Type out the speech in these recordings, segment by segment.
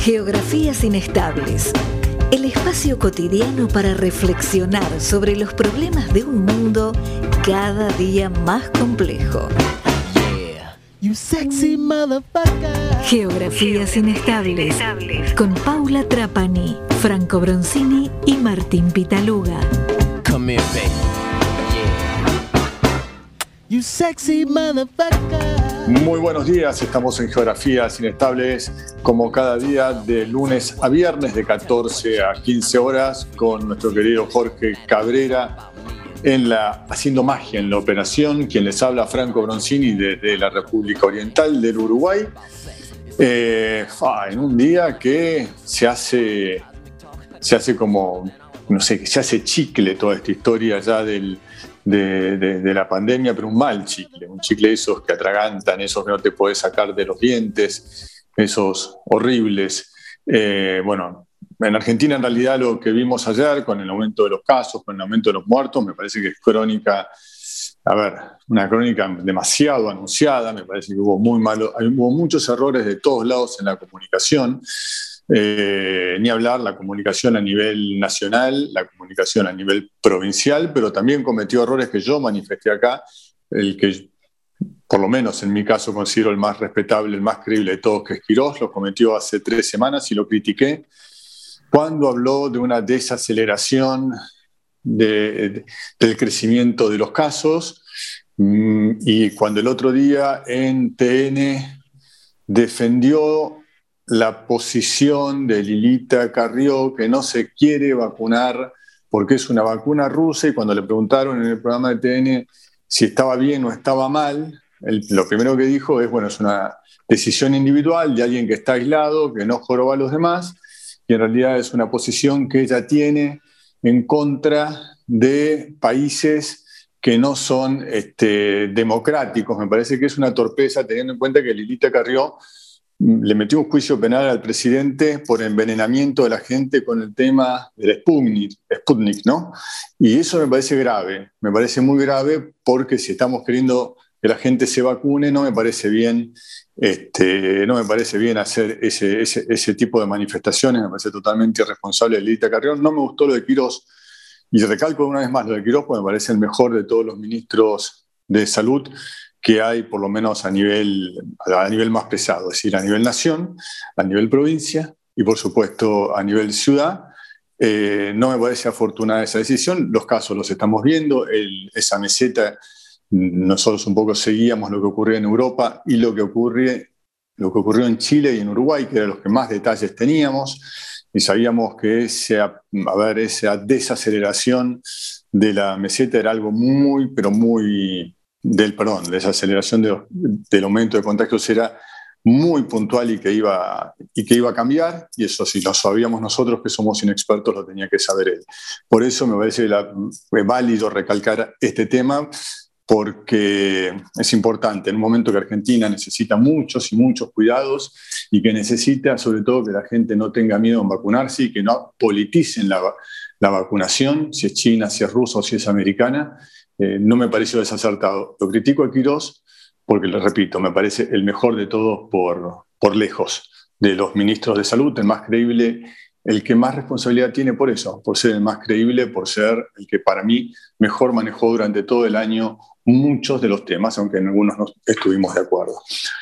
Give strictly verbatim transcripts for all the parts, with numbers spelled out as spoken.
Geografías inestables. El espacio cotidiano para reflexionar sobre los problemas de un mundo cada día más complejo. Yeah. You sexy motherfucker. Geografías inestables. Con Paula Trapani, Franco Bronzini y Martín Pitaluga. Come here, baby. Yeah. You sexy motherfucker. Muy buenos días, estamos en Geografías Inestables como cada día de lunes a viernes de catorce a quince horas con nuestro querido Jorge Cabrera en la, haciendo magia en la operación, quien les habla Franco Bronzini desde la República Oriental del Uruguay, eh, en un día que se hace, se hace como, no sé, se hace chicle toda esta historia ya del De, de, de la pandemia, pero un mal chicle, un chicle esos que atragantan, esos que no te podés sacar de los dientes, esos horribles. Eh, bueno, en Argentina en realidad lo que vimos ayer con el aumento de los casos, con el aumento de los muertos, me parece que es crónica, a ver, una crónica demasiado anunciada, me parece que hubo, muy malo, hubo muchos errores de todos lados en la comunicación. Eh, ni hablar la comunicación a nivel nacional, la comunicación a nivel provincial, pero también cometió errores que yo manifesté acá, el que por lo menos en mi caso considero el más respetable, el más creíble de todos, que es Quirós, lo cometió hace tres semanas y lo critiqué, cuando habló de una desaceleración de, de, del crecimiento de los casos, y cuando el otro día en T N defendió la posición de Lilita Carrió, que no se quiere vacunar porque es una vacuna rusa, y cuando le preguntaron en el programa de T N si estaba bien o estaba mal, él, lo primero que dijo es, bueno, es una decisión individual de alguien que está aislado, que no joroba a los demás, y en realidad es una posición que ella tiene en contra de países que no son este, democráticos. Me parece que es una torpeza, teniendo en cuenta que Lilita Carrió le metió un juicio penal al presidente por envenenamiento de la gente con el tema del Sputnik, Sputnik, ¿no? Y eso me parece grave, me parece muy grave, porque si estamos queriendo que la gente se vacune, no me parece bien, este, no me parece bien hacer ese, ese, ese tipo de manifestaciones, me parece totalmente irresponsable de Lilita Carrió. No me gustó lo de Quirós, y recalco una vez más lo de Quirós, porque me parece el mejor de todos los ministros de salud que hay, por lo menos a nivel, a nivel más pesado, es decir, a nivel nación, a nivel provincia y por supuesto a nivel ciudad. Eh, no me parece afortunada esa decisión, los casos los estamos viendo, el, esa meseta, nosotros un poco seguíamos lo que ocurría en Europa y lo que, ocurre, lo que ocurrió en Chile y en Uruguay, que eran los que más detalles teníamos, y sabíamos que esa, a ver, esa desaceleración de la meseta era algo muy, pero muy... del perdón, de esa aceleración de, del aumento de contagios era muy puntual y que, iba, y que iba a cambiar, y eso si lo sabíamos nosotros que somos inexpertos, lo tenía que saber él. Por eso me parece la, es válido recalcar este tema, porque es importante en un momento que Argentina necesita muchos y muchos cuidados y que necesita sobre todo que la gente no tenga miedo en vacunarse y que no politicen la, la vacunación, si es china, si es rusa o si es americana. Eh, no me pareció desacertado. Lo critico a Quirós porque, le repito, me parece el mejor de todos por, por lejos de los ministros de salud, el más creíble, el que más responsabilidad tiene por eso, por ser el más creíble, por ser el que para mí mejor manejó durante todo el año muchos de los temas, aunque en algunos no estuvimos de acuerdo.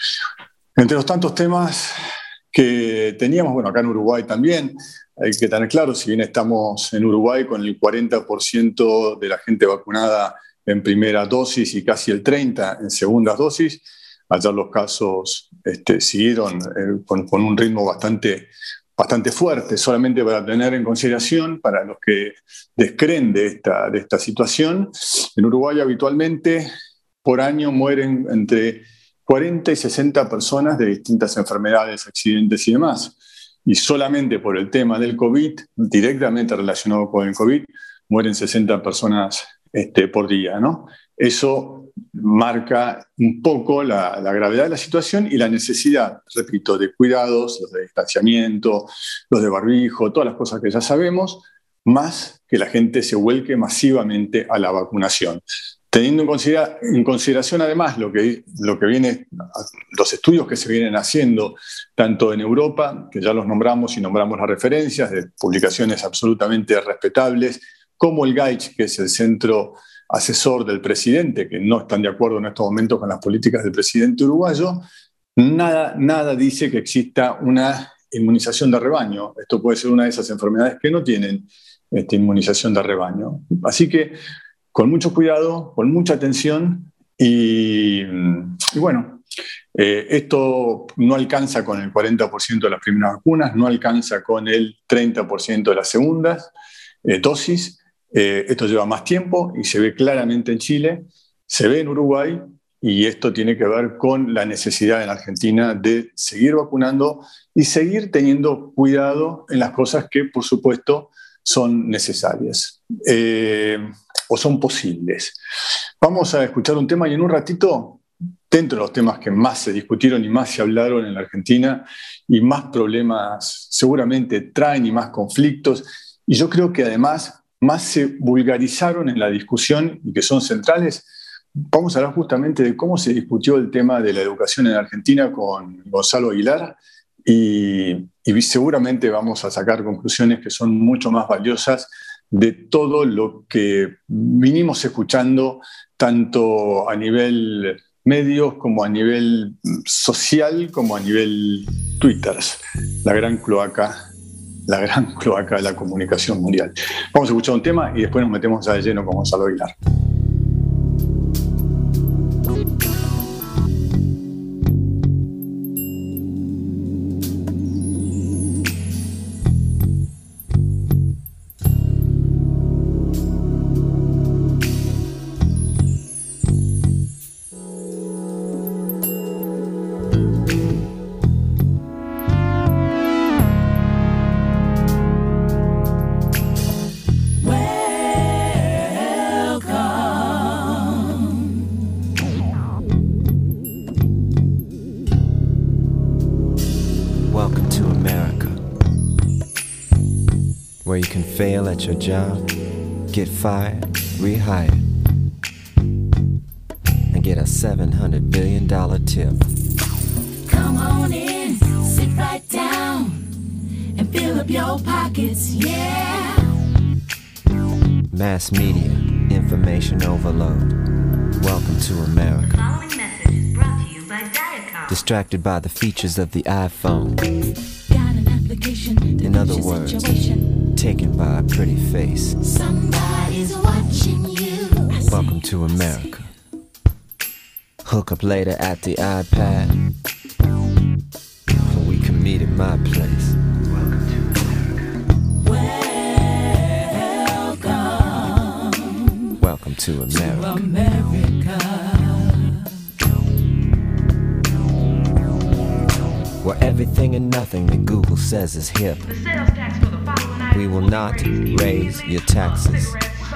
Entre los tantos temas que teníamos, bueno, acá en Uruguay también, hay que tener claro, si bien estamos en Uruguay con el cuarenta por ciento de la gente vacunada en primera dosis y casi el treinta por ciento en segundas dosis, allá los casos este, siguieron eh, con, con un ritmo bastante, bastante fuerte. Solamente para tener en consideración, para los que descreen de esta, de esta situación, en Uruguay habitualmente por año mueren entre cuarenta y sesenta personas de distintas enfermedades, accidentes y demás. Y solamente por el tema del COVID, directamente relacionado con el COVID, mueren sesenta personas este, por día, ¿no? Eso marca un poco la, la gravedad de la situación y la necesidad, repito, de cuidados, los de distanciamiento, los de barbijo, todas las cosas que ya sabemos, más que la gente se vuelque masivamente a la vacunación. teniendo en, considera, en consideración además lo que, lo que viene, los estudios que se vienen haciendo tanto en Europa, que ya los nombramos y nombramos las referencias de publicaciones absolutamente respetables, como el GAICH, que es el centro asesor del presidente, que no están de acuerdo en estos momentos con las políticas del presidente uruguayo, nada, nada dice que exista una inmunización de rebaño. Esto puede ser una de esas enfermedades que no tienen esta inmunización de rebaño. Así que con mucho cuidado, con mucha atención y, y bueno, eh, esto no alcanza con el cuarenta por ciento de las primeras vacunas, no alcanza con el treinta por ciento de las segundas eh, dosis. Eh, esto lleva más tiempo y se ve claramente en Chile, se ve en Uruguay y esto tiene que ver con la necesidad en Argentina de seguir vacunando y seguir teniendo cuidado en las cosas que, por supuesto, son necesarias eh, o son posibles. Vamos a escuchar un tema y en un ratito, dentro de los temas que más se discutieron y más se hablaron en la Argentina y más problemas seguramente traen y más conflictos, y yo creo que además más se vulgarizaron en la discusión y que son centrales. Vamos a hablar justamente de cómo se discutió el tema de la educación en Argentina con Gonzalo Aguilar y, y seguramente vamos a sacar conclusiones que son mucho más valiosas de todo lo que vinimos escuchando tanto a nivel medios como a nivel social como a nivel Twitter, la gran cloaca la gran cloaca de la comunicación mundial. Vamos a escuchar un tema y después nos metemos ya de lleno con Gonzalo Aguilar. Fail at your job, get fired, rehired, and get a seven hundred billion dollars tip. Come on in, sit right down, and fill up your pockets, yeah. Mass media, information overload. Welcome to America. Following message is brought to you by Diacom. Distracted by the features of the iPhone. Got an application. In other words, situation. Taken by a pretty face. Somebody's watching you. Welcome to America. Hook up later at the iPad, or we can meet at my place. Welcome. Welcome to America. To America. Where everything and nothing that Google says is hip. The sales tax for the following items We will not raise your taxes.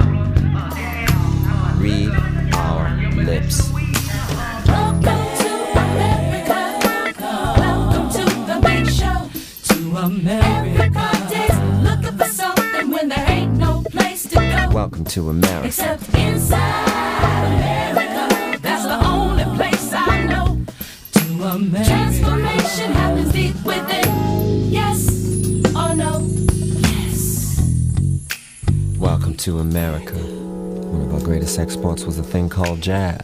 Read our lips. Welcome to America. Welcome to the big show. To America. Everybody's looking for something when there ain't no place to go. Welcome to America. Except inside America. That's the only place I know. To America. Transformation happens deep within. Yes or no? Yes. Welcome to America. One of our greatest exports was a thing called jazz.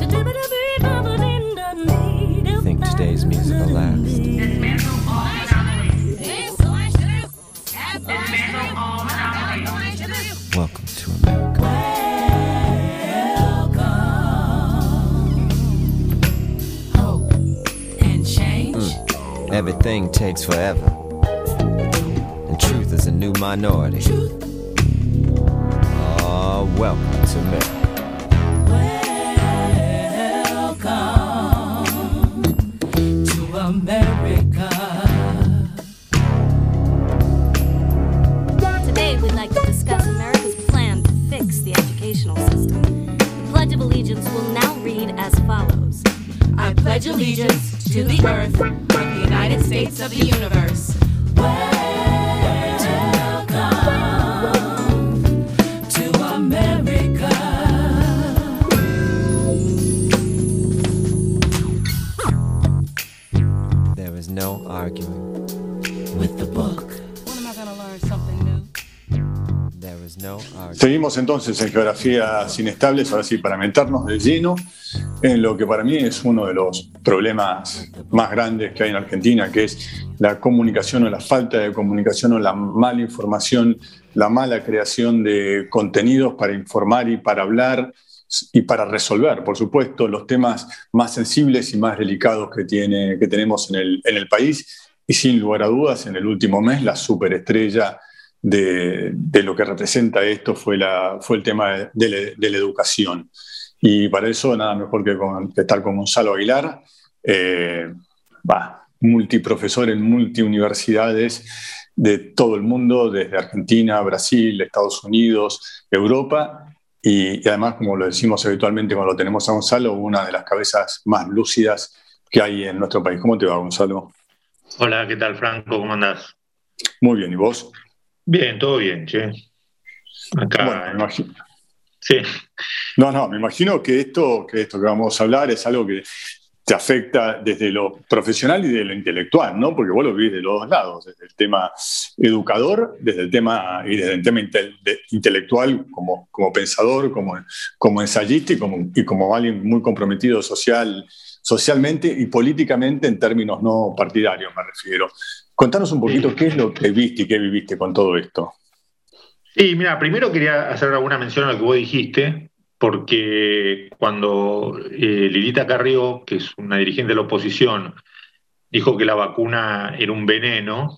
Think today's music will last. Dismantle all monopolies. Dismantle all monopolies. Welcome to America. Welcome. Hope and change. Mm. Everything takes forever. And truth is a new minority. Truth. Oh, welcome to America. Welcome to America. Today we'd like to discuss America's plan to fix the educational system. The Pledge of Allegiance will now read as follows. I pledge allegiance to the earth of the United States of the universe. Welcome to America. with the book. When am I gonna learn something new? There is no argument. Seguimos entonces en Geografías Inestables, ahora sí, para meternos de lleno en lo que para mí es uno de los problemas más grandes que hay en Argentina, que es la comunicación o la falta de comunicación o la mala información, la mala creación de contenidos para informar y para hablar y para resolver, por supuesto, los temas más sensibles y más delicados que, tiene, que tenemos en el, en el país. Y sin lugar a dudas, en el último mes, la superestrella de, de lo que representa esto fue, la, fue el tema de, de, la, de la educación. Y para eso, nada mejor que, con, que estar con Gonzalo Aguilar, eh, bah, multiprofesor en multiuniversidades de todo el mundo, desde Argentina, Brasil, Estados Unidos, Europa. Y, y además, como lo decimos habitualmente cuando lo tenemos a Gonzalo, una de las cabezas más lúcidas que hay en nuestro país. ¿Cómo te va, Gonzalo? Hola, ¿qué tal, Franco? ¿Cómo andás? Muy bien, ¿y vos? Bien, todo bien, che. Acá. Bueno, me imagino. Sí. No, no, me imagino que esto, que esto que vamos a hablar es algo que te afecta desde lo profesional y de lo intelectual, ¿no? Porque vos lo vivís de los dos lados, desde el tema educador, desde el tema y desde el tema inte- de, intelectual como, como pensador, como, como ensayista y como, y como alguien muy comprometido social, socialmente y políticamente en términos no partidarios, me refiero. Contanos un poquito qué es lo que viste y qué viviste con todo esto. Sí, mira, primero quería hacer alguna mención a lo que vos dijiste, porque cuando eh, Lilita Carrió, que es una dirigente de la oposición, dijo que la vacuna era un veneno,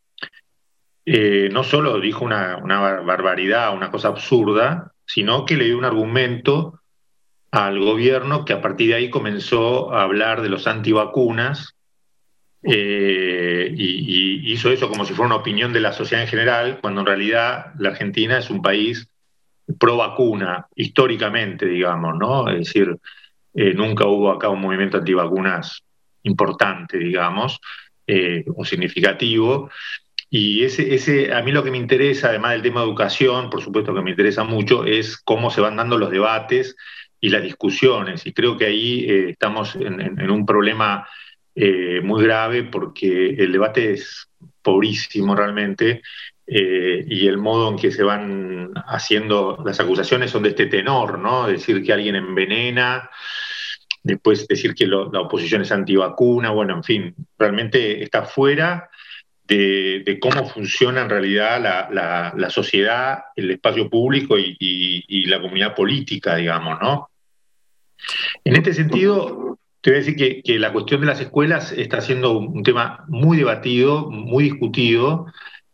eh, no solo dijo una, una barbaridad, una cosa absurda, sino que le dio un argumento al gobierno que a partir de ahí comenzó a hablar de los antivacunas eh, y, y hizo eso como si fuera una opinión de la sociedad en general, cuando en realidad la Argentina es un país pro vacuna, históricamente, digamos, ¿no? Es decir, eh, nunca hubo acá un movimiento antivacunas importante, digamos, eh, o significativo. Y ese, ese, a mí lo que me interesa, además del tema de educación, por supuesto que me interesa mucho, es cómo se van dando los debates y las discusiones. Y creo que ahí eh, estamos en, en, en un problema eh, muy grave, porque el debate es pobrísimo realmente. Eh, y el modo en que se van haciendo las acusaciones son de este tenor, ¿no? Decir que alguien envenena, después decir que lo, la oposición es antivacuna, bueno, en fin, realmente está fuera de, de cómo funciona en realidad la, la, la sociedad, el espacio público y, y, y la comunidad política, digamos, ¿no? En este sentido, te voy a decir que, que la cuestión de las escuelas está siendo un tema muy debatido, muy discutido,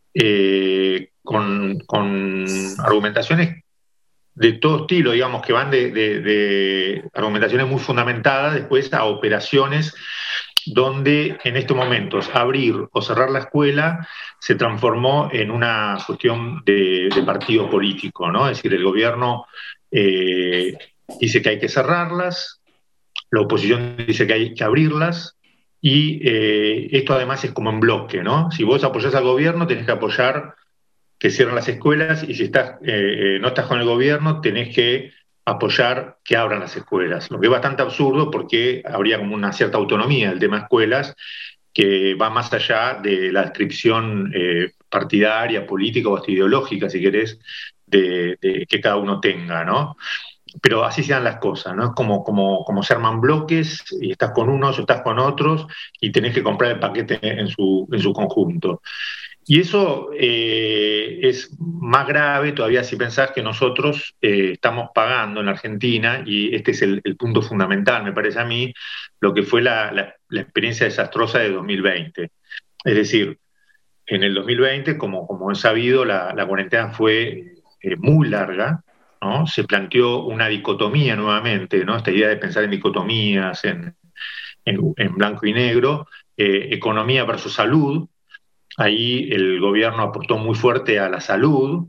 Eh, con, con argumentaciones de todo estilo, digamos, que van de, de, de argumentaciones muy fundamentadas después a operaciones donde en estos momentos abrir o cerrar la escuela se transformó en una cuestión de, de partido político, ¿no? Es decir, el gobierno eh, dice que hay que cerrarlas, la oposición dice que hay que abrirlas. Y eh, esto además es como en bloque, ¿no? Si vos apoyás al gobierno, tenés que apoyar que cierren las escuelas, y si estás, eh, no estás con el gobierno, tenés que apoyar que abran las escuelas. Lo que es bastante absurdo, porque habría como una cierta autonomía del tema escuelas que va más allá de la descripción eh, partidaria, política o hasta ideológica, si querés, de, de que cada uno tenga, ¿no? Pero así se dan las cosas, ¿no? Es como, como, como se arman bloques y estás con unos o estás con otros y tenés que comprar el paquete en su, en su conjunto. Y eso eh, es más grave todavía si pensás que nosotros eh, estamos pagando en la Argentina, y este es el, el punto fundamental, me parece a mí, lo que fue la, la, la experiencia desastrosa de dos mil veinte. Es decir, en el dos mil veinte, como, como es sabido, la, la cuarentena fue eh, muy larga, ¿no? Se planteó una dicotomía nuevamente, ¿no? Esta idea de pensar en dicotomías, en, en, en blanco y negro, eh, economía versus salud. Ahí el gobierno apostó muy fuerte a la salud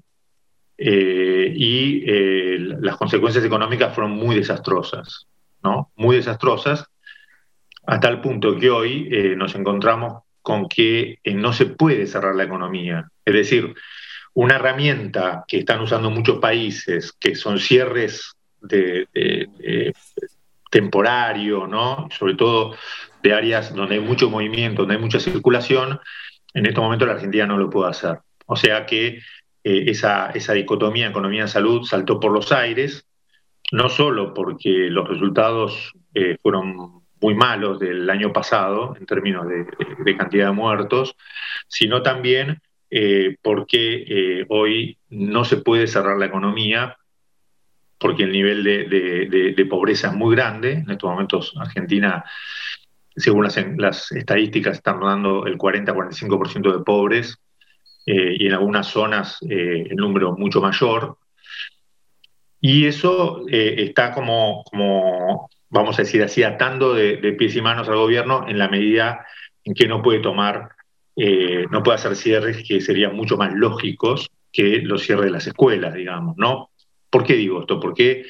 eh, y eh, las consecuencias económicas fueron muy desastrosas, ¿no? Muy desastrosas, a tal punto que hoy eh, nos encontramos con que eh, no se puede cerrar la economía. Es decir, una herramienta que están usando muchos países, que son cierres de, de, de temporario, ¿no? Sobre todo de áreas donde hay mucho movimiento, donde hay mucha circulación, En estos momentos la Argentina no lo puede hacer. O sea que eh, esa, esa dicotomía economía-salud saltó por los aires, no solo porque los resultados eh, fueron muy malos del año pasado en términos de, de, de cantidad de muertos, sino también eh, porque eh, hoy no se puede cerrar la economía porque el nivel de, de, de, de pobreza es muy grande. En estos momentos Argentina, según las, las estadísticas, están dando el cuarenta a cuarenta y cinco por ciento de pobres eh, y en algunas zonas eh, el número mucho mayor. Y eso eh, está como, como, vamos a decir así, atando de, de pies y manos al gobierno en la medida en que no puede tomar, eh, no puede hacer cierres que serían mucho más lógicos que los cierres de las escuelas, digamos, ¿no? ¿Por qué digo esto? Porque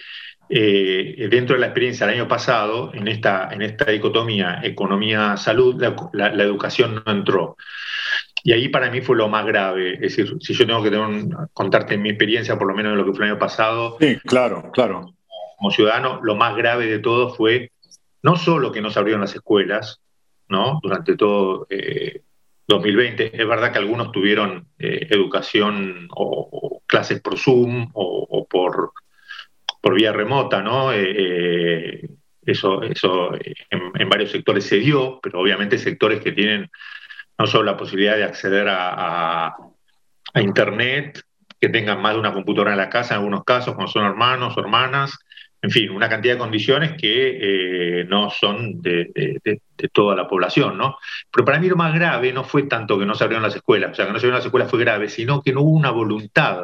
eh, dentro de la experiencia del año pasado, en esta, en esta dicotomía economía-salud, la, la, la educación no entró. Y ahí para mí fue lo más grave. Es decir, si yo tengo que tener un, contarte mi experiencia, por lo menos de lo que fue el año pasado, sí, claro, claro. Como ciudadano, lo más grave de todo fue no solo que no se abrieron las escuelas, ¿no? Durante todo eh, dos mil veinte. Es verdad que algunos tuvieron eh, educación o, o clases por Zoom o, o por, por vía remota, ¿no? Eh, eh, eso eso en, en varios sectores se dio, pero obviamente sectores que tienen no solo la posibilidad de acceder a, a, a Internet, que tengan más de una computadora en la casa en algunos casos, como son hermanos o hermanas, en fin, una cantidad de condiciones que eh, no son de, de, de, de toda la población, ¿no? Pero para mí lo más grave no fue tanto que no se abrieron las escuelas, o sea, que no se abrieron las escuelas fue grave, sino que no hubo una voluntad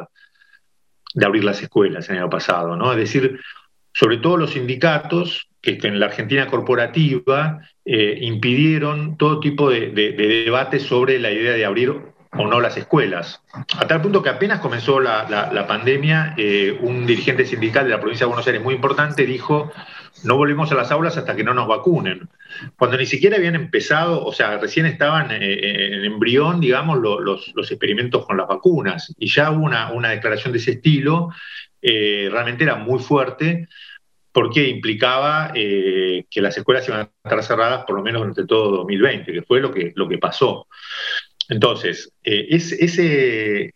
de abrir las escuelas el año pasado, ¿no? Es decir, sobre todo los sindicatos, que en la Argentina corporativa eh, impidieron todo tipo de, de, de debate sobre la idea de abrir o no las escuelas. A tal punto que apenas comenzó la, la, la pandemia, eh, un dirigente sindical de la provincia de Buenos Aires muy importante dijo: no volvemos a las aulas hasta que no nos vacunen. Cuando ni siquiera habían empezado, o sea, recién estaban eh, en embrión, digamos, lo, los, los experimentos con las vacunas. Y ya hubo una, una declaración de ese estilo, eh, realmente era muy fuerte, porque implicaba eh, que las escuelas iban a estar cerradas por lo menos durante todo dos mil veinte, que fue lo que, lo que pasó. Entonces, eh, es, ese,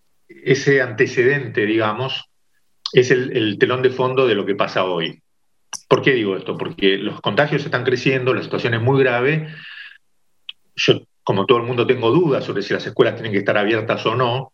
ese antecedente, digamos, es el, el telón de fondo de lo que pasa hoy. ¿Por qué digo esto? Porque los contagios están creciendo, la situación es muy grave. Yo, como todo el mundo, tengo dudas sobre si las escuelas tienen que estar abiertas o no,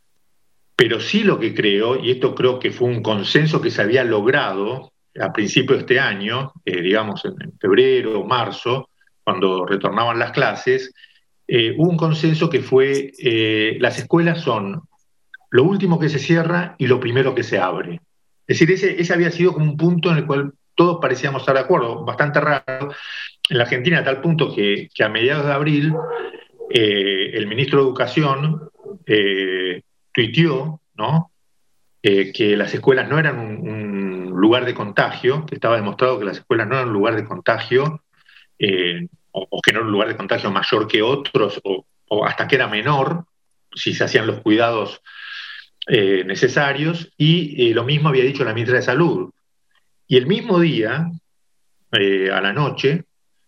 pero sí lo que creo, y esto creo que fue un consenso que se había logrado a principios de este año, eh, digamos en, en febrero o marzo, cuando retornaban las clases, eh, hubo un consenso que fue eh, las escuelas son lo último que se cierra y lo primero que se abre. Es decir, ese, ese había sido como un punto en el cual todos parecíamos estar de acuerdo, bastante raro en la Argentina, a tal punto que, que a mediados de abril eh, el ministro de Educación eh, tuiteó, ¿no? Eh, que las escuelas no eran un, un lugar de contagio, que estaba demostrado que las escuelas no eran un lugar de contagio, eh, o, o que no era un lugar de contagio mayor que otros, o, o hasta que era menor, si se hacían los cuidados eh, necesarios, y eh, lo mismo había dicho la ministra de Salud. Y el mismo día, eh, a la noche,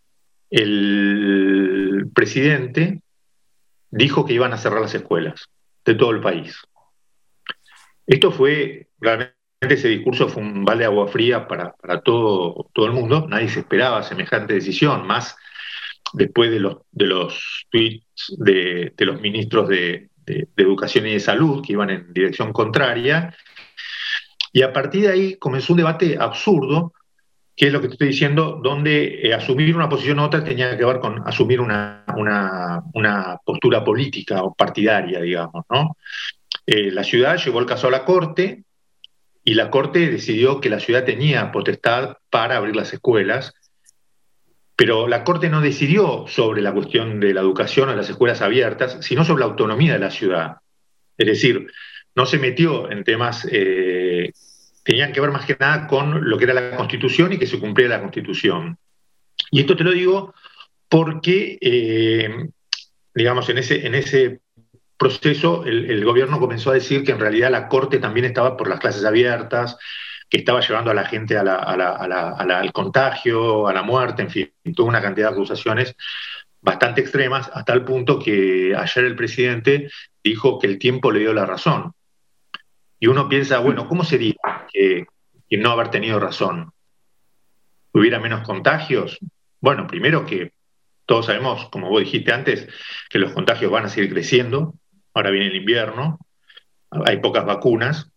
el presidente dijo que iban a cerrar las escuelas de todo el país. Esto fue, realmente ese discurso fue un balde de agua fría para, para todo, todo el mundo. Nadie se esperaba semejante decisión, más después de los, de los tweets de, de los ministros de, de, de Educación y de Salud, que iban en dirección contraria. Y a partir de ahí comenzó un debate absurdo, que es lo que te estoy diciendo, donde eh, asumir una posición u otra tenía que ver con asumir una, una, una postura política o partidaria, digamos, ¿no? Eh, la ciudad llevó el caso a la Corte y la Corte decidió que la ciudad tenía potestad para abrir las escuelas, pero la Corte no decidió sobre la cuestión de la educación o las escuelas abiertas, sino sobre la autonomía de la ciudad. Es decir, no se metió en temas, eh, tenían que ver más que nada con lo que era la Constitución y que se cumpliera la Constitución. Y esto te lo digo porque, eh, digamos, en ese, en ese proceso el, el gobierno comenzó a decir que en realidad la Corte también estaba por las clases abiertas, que estaba llevando a la gente a la, a la, a la, a la, al contagio, a la muerte, en fin, toda una cantidad de acusaciones bastante extremas, hasta el punto que ayer el presidente dijo que el tiempo le dio la razón. Y uno piensa, bueno, ¿cómo sería que, que no haber tenido razón? ¿Hubiera menos contagios? Bueno, primero que todos sabemos, como vos dijiste antes, que los contagios van a seguir creciendo. Ahora viene el invierno, hay pocas vacunas.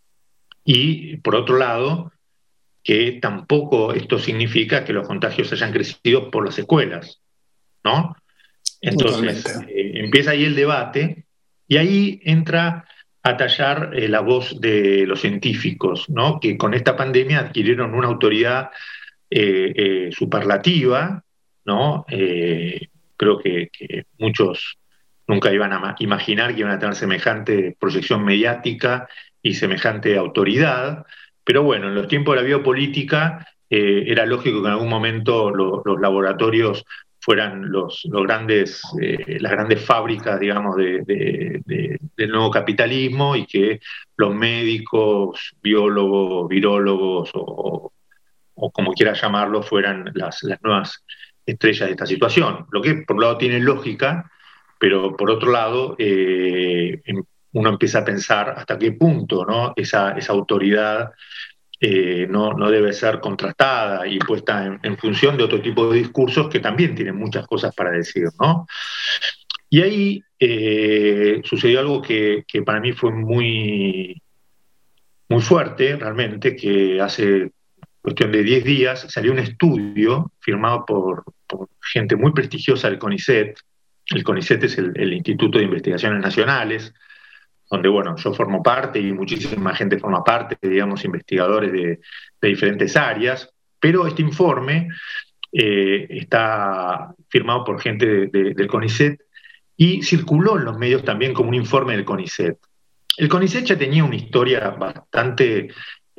Y por otro lado, que tampoco esto significa que los contagios hayan crecido por las escuelas, ¿no? Entonces, eh, empieza ahí el debate y ahí entra a tallar eh, la voz de los científicos, ¿no? Que con esta pandemia adquirieron una autoridad eh, eh, superlativa, ¿no? Eh, creo que, que muchos nunca iban a imaginar que iban a tener semejante proyección mediática y semejante autoridad, pero bueno, en los tiempos de la biopolítica eh, era lógico que en algún momento lo, los laboratorios fueran los, los grandes, eh, las grandes fábricas, digamos, de, de, de, del nuevo capitalismo y que los médicos, biólogos, virólogos o, o como quiera llamarlo, fueran las, las nuevas estrellas de esta situación. Lo que por un lado tiene lógica, pero por otro lado eh, uno empieza a pensar hasta qué punto, ¿no? esa, esa autoridad Eh, no, no debe ser contrastada y puesta en, en función de otro tipo de discursos que también tienen muchas cosas para decir, ¿no? Y ahí eh, sucedió algo que, que para mí fue muy, muy fuerte, realmente, que hace cuestión de diez días salió un estudio firmado por, por gente muy prestigiosa del CONICET. El CONICET es el, el Instituto de Investigaciones Nacionales, donde, bueno, yo formo parte y muchísima gente forma parte, digamos, investigadores de, de diferentes áreas, pero este informe eh, está firmado por gente de, de, del CONICET y circuló en los medios también como un informe del CONICET. El CONICET ya tenía una historia bastante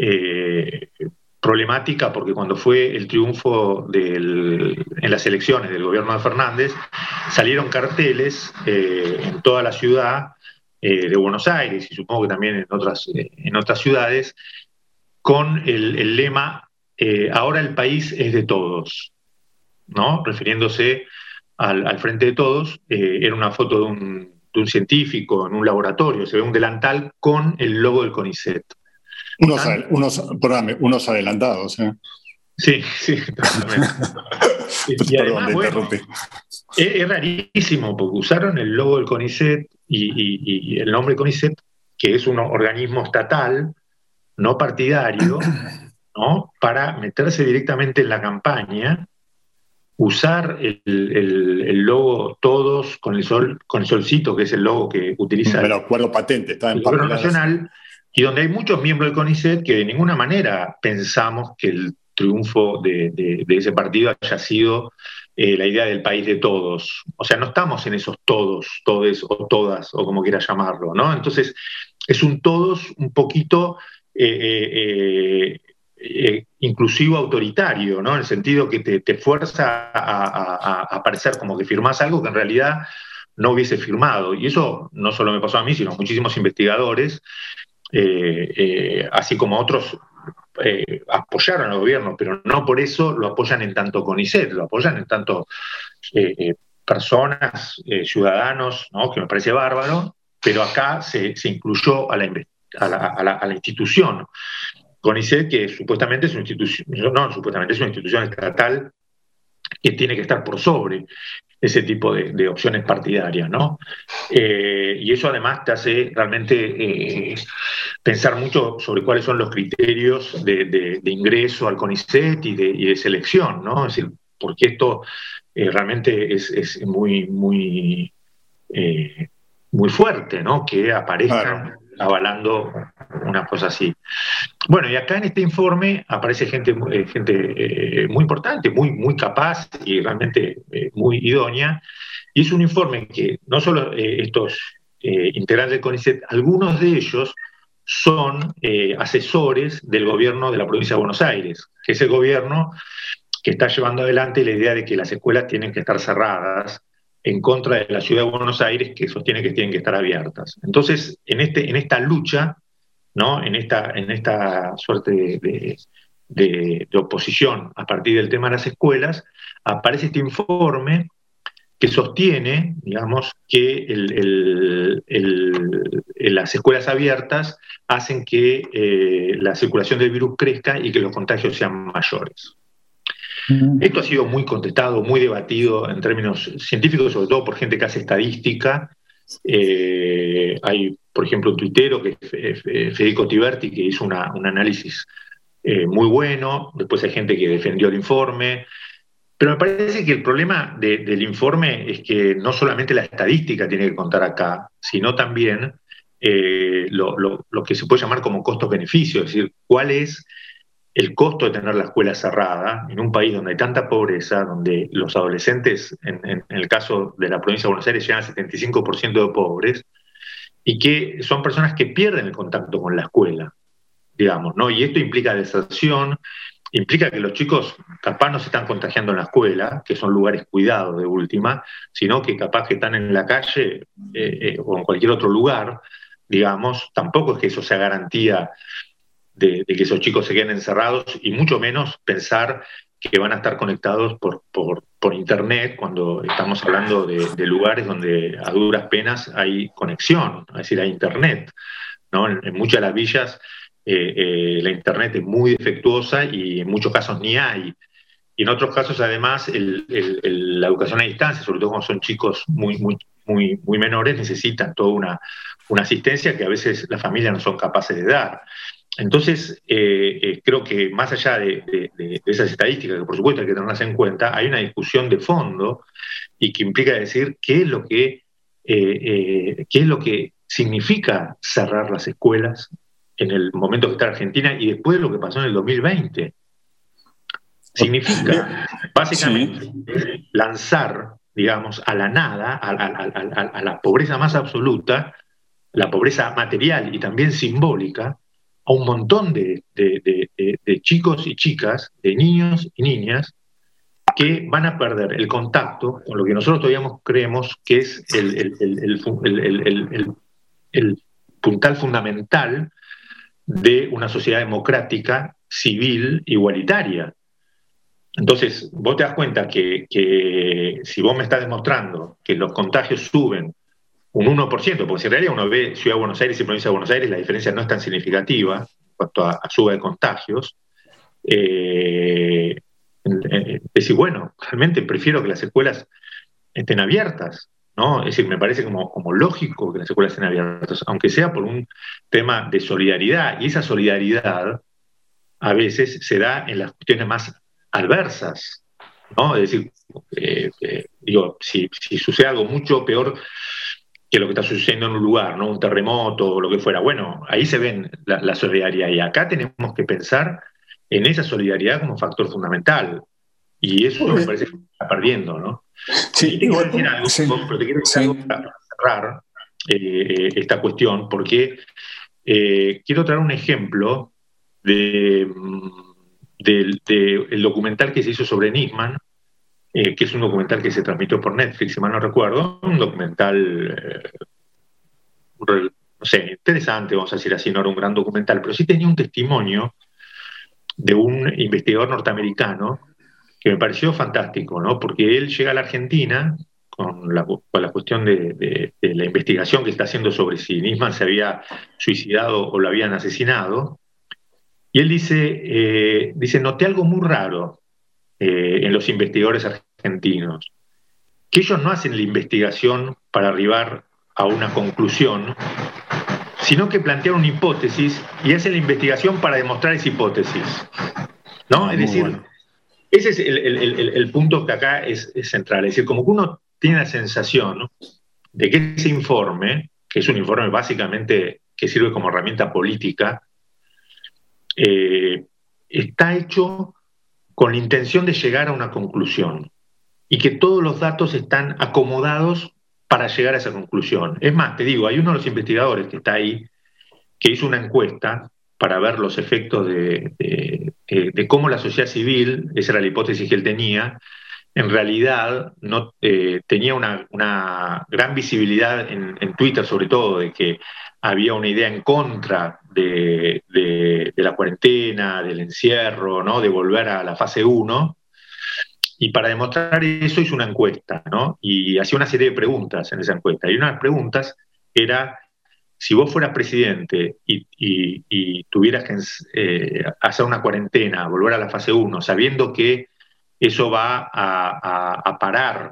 eh, problemática porque cuando fue el triunfo del, en las elecciones del gobierno de Fernández, salieron carteles eh, en toda la ciudad Eh, de Buenos Aires y supongo que también en otras, eh, en otras ciudades, con el, el lema eh, ahora el país es de todos, ¿no? Refiriéndose al, al Frente de Todos. Eh, era una foto de un, de un científico en un laboratorio, se ve un delantal con el logo del CONICET. Unos, ¿Ah? unos, perdóname, unos adelantados, ¿eh? Sí, sí, totalmente. Y además, bueno, es, es rarísimo porque usaron el logo del CONICET y, y, y el nombre CONICET, que es un organismo estatal, no partidario, ¿no? Para meterse directamente en la campaña, usar el, el, el logo todos con el sol, con el solcito, que es el logo que utiliza Me lo acuerdo patente, está en el gobierno nacional, y donde hay muchos miembros del CONICET que de ninguna manera pensamos que el triunfo de, de, de ese partido haya sido eh, la idea del país de todos. O sea, no estamos en esos todos, todes o todas, o como quieras llamarlo, ¿no? Entonces, es un todos un poquito eh, eh, eh, inclusivo autoritario, ¿no? En el sentido que te, te fuerza a, a, a parecer como que firmás algo que en realidad no hubiese firmado. Y eso no solo me pasó a mí, sino a muchísimos investigadores, eh, eh, así como otros Eh, apoyaron al gobierno, pero no por eso lo apoyan en tanto CONICET, lo apoyan en tanto eh, eh, personas, eh, ciudadanos, ¿no? Que me parece bárbaro, pero acá se, se incluyó a la, a, la, a, la, a la institución. CONICET, que supuestamente es una institución, no, supuestamente es una institución estatal que tiene que estar por sobre ese tipo de, de opciones partidarias, ¿no? Eh, y eso además te hace realmente eh, pensar mucho sobre cuáles son los criterios de, de, de ingreso al CONICET y de, y de selección, ¿no? Es decir, porque esto eh, realmente es, es muy, muy, eh, muy fuerte, ¿no? Que aparezcan claro. avalando una cosa así. Bueno, y acá en este informe aparece gente, eh, gente eh, muy importante, muy, muy capaz y realmente eh, muy idónea, y es un informe que no solo eh, estos eh, integrantes del CONICET, algunos de ellos son eh, asesores del gobierno de la provincia de Buenos Aires, que es el gobierno que está llevando adelante la idea de que las escuelas tienen que estar cerradas en contra de la ciudad de Buenos Aires, que sostiene que tienen que estar abiertas. Entonces, en, este, en esta lucha, ¿no? en, esta, en esta suerte de, de, de, de oposición a partir del tema de las escuelas, aparece este informe que sostiene, digamos, que el, el, el, el, las escuelas abiertas hacen que eh, la circulación del virus crezca y que los contagios sean mayores. Mm. Esto ha sido muy contestado, muy debatido en términos científicos, sobre todo por gente que hace estadística. Eh, hay, por ejemplo, un tuitero, que es Federico Tiberti, que hizo una, un análisis eh, muy bueno. Después hay gente que defendió el informe. Pero me parece que el problema de, del informe es que no solamente la estadística tiene que contar acá, sino también eh, lo, lo, lo que se puede llamar como costos-beneficios, es decir, cuál es el costo de tener la escuela cerrada en un país donde hay tanta pobreza, donde los adolescentes, en, en, en el caso de la provincia de Buenos Aires, llegan al setenta y cinco por ciento de pobres, y que son personas que pierden el contacto con la escuela, digamos, ¿no? Y esto implica deserción, implica que los chicos capaz no se están contagiando en la escuela, que son lugares cuidados de última, sino que capaz que están en la calle eh, eh, o en cualquier otro lugar, digamos. Tampoco es que eso sea garantía de, de que esos chicos se queden encerrados, y mucho menos pensar que van a estar conectados por, por, por internet cuando estamos hablando de, de lugares donde a duras penas hay conexión, es decir, hay internet, ¿no? En, en muchas de las villas Eh, eh, la internet es muy defectuosa y en muchos casos ni hay. Y en otros casos, además, el, el, el, la educación a distancia, sobre todo cuando son chicos muy, muy, muy, muy menores, necesitan toda una, una asistencia que a veces las familias no son capaces de dar. Entonces, eh, eh, creo que más allá de, de, de esas estadísticas, que por supuesto hay que tenerlas en cuenta, hay una discusión de fondo y que implica decir qué es lo que, eh, eh, qué es lo que significa cerrar las escuelas en el momento que está Argentina y después de lo que pasó en el dos mil veinte. Significa, básicamente, sí, lanzar, digamos, a la nada, a, a, a, a la pobreza más absoluta, la pobreza material y también simbólica, a un montón de, de, de, de, de chicos y chicas, de niños y niñas, que van a perder el contacto con lo que nosotros todavía creemos que es el, el, el, el, el, el, el, el, el puntal fundamental de una sociedad democrática, civil, igualitaria. Entonces, vos te das cuenta que, que si vos me estás demostrando que los contagios suben un uno por ciento, porque si en realidad uno ve Ciudad de Buenos Aires y Provincia de Buenos Aires, la diferencia no es tan significativa en cuanto a, a suba de contagios, eh, es decir, bueno, realmente prefiero que las escuelas estén abiertas, ¿no? Es decir, me parece como, como lógico que las escuelas estén abiertas, aunque sea por un tema de solidaridad, y esa solidaridad a veces se da en las cuestiones más adversas, ¿no? Es decir, eh, eh, digo, si, si sucede algo mucho peor que lo que está sucediendo en un lugar, ¿no? Un terremoto o lo que fuera, bueno, ahí se ven la, la solidaridad, y acá tenemos que pensar en esa solidaridad como factor fundamental, y eso me parece que se está perdiendo, ¿no? Sí, y te quiero decir algo, sí, pero te quiero decir sí. algo para cerrar eh, esta cuestión, porque eh, quiero traer un ejemplo de, de, de el documental que se hizo sobre Nisman, eh, que es un documental que se transmitió por Netflix, si mal no recuerdo, un documental, eh, no sé, interesante, vamos a decir así, no era un gran documental, pero sí tenía un testimonio de un investigador norteamericano que me pareció fantástico, ¿no? Porque él llega a la Argentina con la, con la cuestión de, de, de la investigación que está haciendo sobre si Nisman se había suicidado o lo habían asesinado, y él dice, eh, dice noté algo muy raro eh, en los investigadores argentinos, que ellos no hacen la investigación para arribar a una conclusión, sino que plantean una hipótesis y hacen la investigación para demostrar esa hipótesis, ¿no? Ah, es decir, bueno. Ese es el, el, el, el punto que acá es, es central. Es decir, como que uno tiene la sensación, ¿no?, de que ese informe, que es un informe básicamente que sirve como herramienta política, eh, está hecho con la intención de llegar a una conclusión y que todos los datos están acomodados para llegar a esa conclusión. Es más, te digo, hay uno de los investigadores que está ahí que hizo una encuesta para ver los efectos de, de, de cómo la sociedad civil, esa era la hipótesis que él tenía, en realidad no, eh, tenía una, una gran visibilidad en, en Twitter, sobre todo, de que había una idea en contra de, de, de la cuarentena, del encierro, ¿no?, de volver a la fase uno, y para demostrar eso hizo una encuesta, ¿no? Y hacía una serie de preguntas en esa encuesta. Y una de las preguntas era, si vos fueras presidente y, y, y tuvieras que eh, hacer una cuarentena, volver a la fase uno, sabiendo que eso va a, a, a parar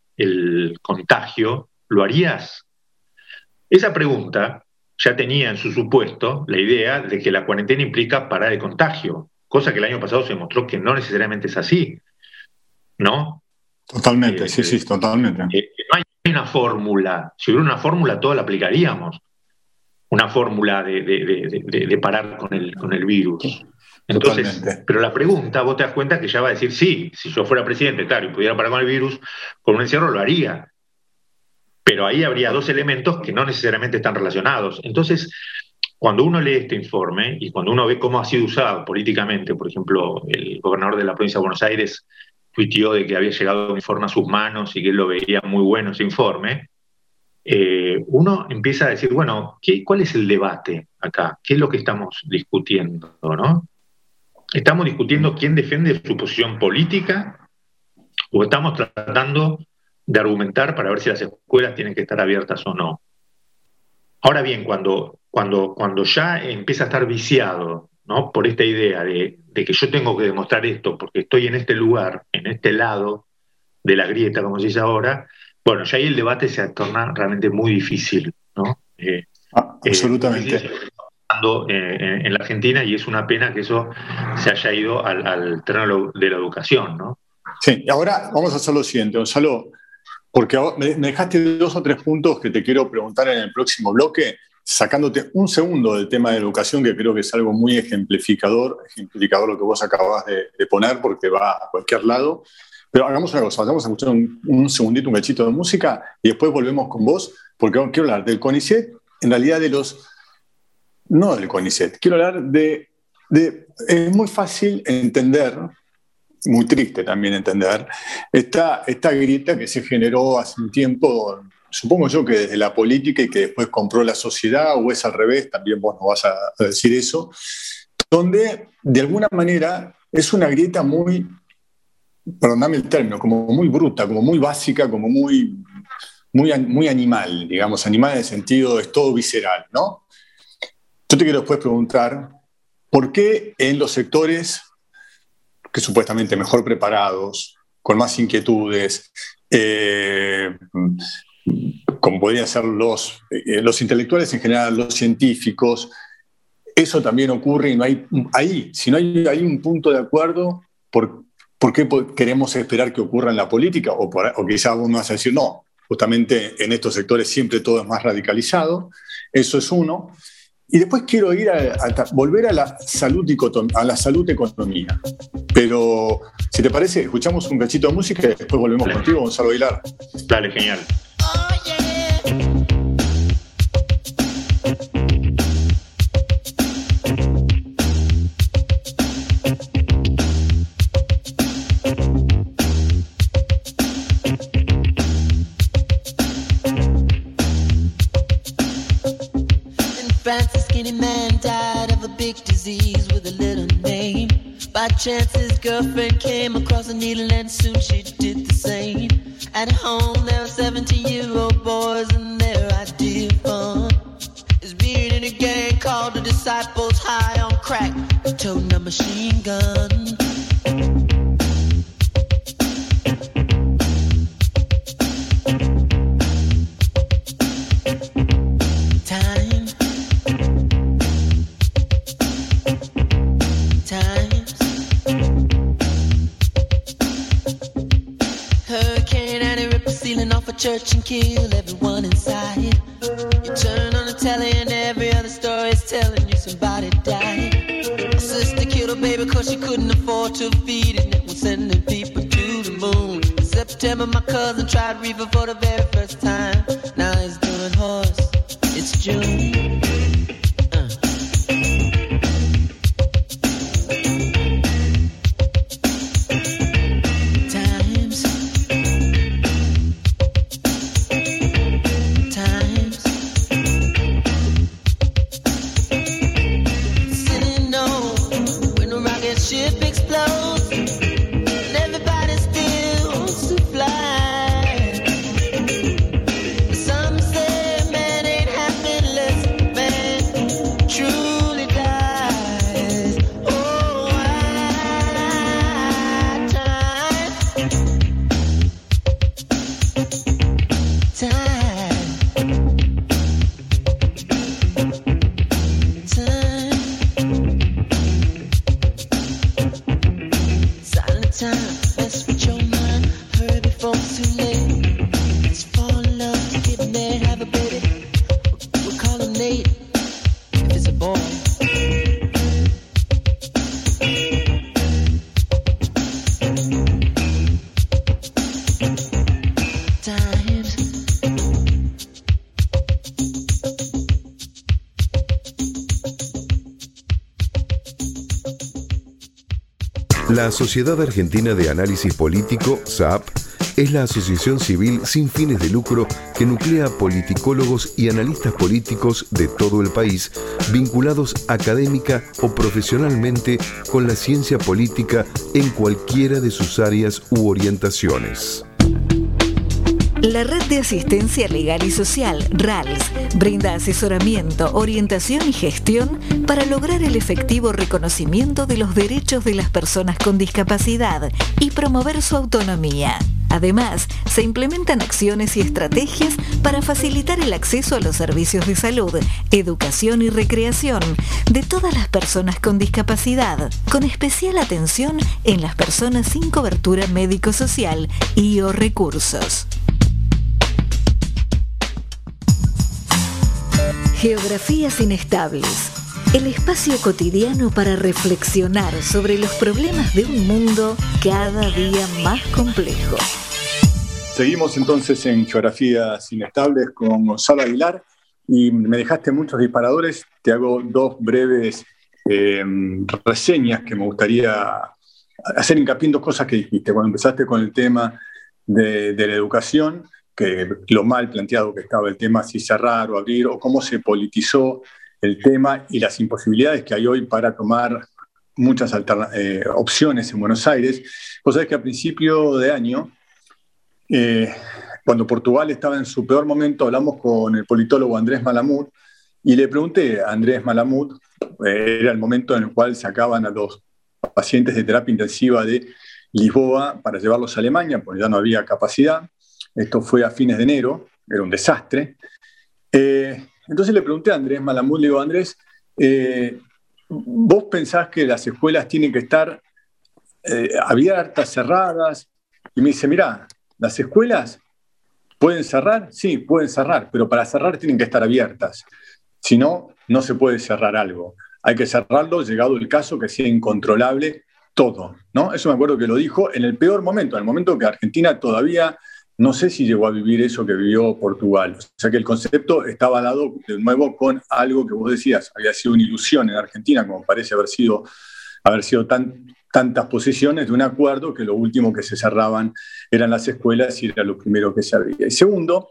el contagio, ¿lo harías? Esa pregunta ya tenía en su supuesto la idea de que la cuarentena implica parar el contagio, cosa que el año pasado se demostró que no necesariamente es así, ¿no? Totalmente, eh, sí, sí, totalmente. Eh, no hay una fórmula. Si hubiera una fórmula, todos la aplicaríamos. Una fórmula de, de, de, de, de parar con el, con el virus. Entonces, totalmente. Pero la pregunta, vos te das cuenta que ya va a decir, sí, si yo fuera presidente, claro, y pudiera parar con el virus, con un encierro lo haría. Pero ahí habría dos elementos que no necesariamente están relacionados. Entonces, cuando uno lee este informe y cuando uno ve cómo ha sido usado políticamente, por ejemplo, el gobernador de la provincia de Buenos Aires tuiteó de que había llegado un informe a sus manos y que él lo veía muy bueno ese informe, eh, uno empieza a decir, bueno, ¿qué, ¿cuál es el debate acá? ¿Qué es lo que estamos discutiendo, no? ¿Estamos discutiendo quién defiende su posición política o estamos tratando de argumentar para ver si las escuelas tienen que estar abiertas o no? Ahora bien, cuando, cuando, cuando ya empieza a estar viciado, ¿no?, por esta idea de, de que yo tengo que demostrar esto porque estoy en este lugar, en este lado de la grieta, como se dice ahora, bueno, ya ahí el debate se torna realmente muy difícil, ¿no? Eh, ah, absolutamente. Eh, en, en la Argentina, y es una pena que eso se haya ido al, al terreno de la educación, ¿no? Sí, y ahora vamos a hacer lo siguiente, Gonzalo, porque me dejaste dos o tres puntos que te quiero preguntar en el próximo bloque, sacándote un segundo del tema de educación, que creo que es algo muy ejemplificador, ejemplificador lo que vos acabas de, de poner, porque va a cualquier lado. Pero hagamos una cosa, vamos a escuchar un, un segundito, un cachito de música, y después volvemos con vos, porque quiero hablar del CONICET, en realidad de los... No del CONICET, quiero hablar de, de... Es muy fácil entender, muy triste también entender, esta, esta grieta que se generó hace un tiempo, supongo yo que desde la política y que después compró la sociedad, o es al revés, también vos no vas a decir eso, donde de alguna manera es una grieta muy... perdóname el término, como muy bruta, como muy básica, como muy, muy, muy animal, digamos, animal en el sentido es todo visceral, ¿no? Yo te quiero después preguntar, ¿por qué en los sectores que supuestamente mejor preparados, con más inquietudes, eh, como podrían ser los, eh, los intelectuales en general, los científicos, eso también ocurre y no hay, ahí, si no hay, hay un punto de acuerdo, ¿por ¿Por qué queremos esperar que ocurra en la política? O, por, o quizás vos me vas a decir, no, justamente en estos sectores siempre todo es más radicalizado. Eso es uno. Y después quiero ir a, a volver a la salud a la salud economía. Pero, si te parece, escuchamos un cachito de música y después volvemos Dale. contigo, Gonzalo Aguilar. Dale, genial. Oh, yeah. France, a skinny man died of a big disease with a little name. By chance, his girlfriend came across a needle and soon she did the same. At home, there were seventeen-year-old boys and their idea of fun is being in a gang called the Disciples, high on crack, toting a machine gun. Church and kill everyone inside. You turn on the telly and every other story is telling you somebody died. My sister killed her baby cause she couldn't afford to feed it, and it was sending people to the moon. In September my cousin tried reefer for the very first time. Now he's doing horse. It's June. Ship explodes and everybody's still La Sociedad Argentina de Análisis Político, S A P, es la asociación civil sin fines de lucro que nuclea politicólogos y analistas políticos de todo el país, vinculados académica o profesionalmente con la ciencia política en cualquiera de sus áreas u orientaciones. La Red de Asistencia Legal y Social, R A L S, brinda asesoramiento, orientación y gestión para lograr el efectivo reconocimiento de los derechos de las personas con discapacidad y promover su autonomía. Además, se implementan acciones y estrategias para facilitar el acceso a los servicios de salud, educación y recreación de todas las personas con discapacidad, con especial atención en las personas sin cobertura médico-social y o recursos. Geografías Inestables, el espacio cotidiano para reflexionar sobre los problemas de un mundo cada día más complejo. Seguimos entonces en Geografías Inestables con Gonzalo Aguilar y me dejaste muchos disparadores. Te hago dos breves eh, reseñas que me gustaría hacer hincapié en dos cosas que dijiste. Cuando empezaste con el tema de, de la educación, que lo mal planteado que estaba el tema, si cerrar o abrir, o cómo se politizó el tema y las imposibilidades que hay hoy para tomar muchas alterna- eh, opciones en Buenos Aires. Vos sabés que a principio de año, eh, cuando Portugal estaba en su peor momento, hablamos con el politólogo Andrés Malamud y le pregunté a Andrés Malamud, eh, era el momento en el cual sacaban a los pacientes de terapia intensiva de Lisboa para llevarlos a Alemania, porque ya no había capacidad. Esto fue a fines de enero, era un desastre. Eh, entonces le pregunté a Andrés Malamud, le digo, Andrés, eh, ¿vos pensás que las escuelas tienen que estar eh, abiertas, cerradas? Y me dice, mirá, las escuelas pueden cerrar, sí, pueden cerrar, pero para cerrar tienen que estar abiertas. Si no, no se puede cerrar algo. Hay que cerrarlo, llegado el caso, que sea incontrolable todo, ¿no? Eso me acuerdo que lo dijo en el peor momento, en el momento que Argentina todavía... No sé si llegó a vivir eso que vivió Portugal. O sea que el concepto estaba dado de nuevo con algo que vos decías, había sido una ilusión en Argentina, como parece haber sido, haber sido tan, tantas posiciones de un acuerdo que lo último que se cerraban eran las escuelas y era lo primero que se abría. Y segundo,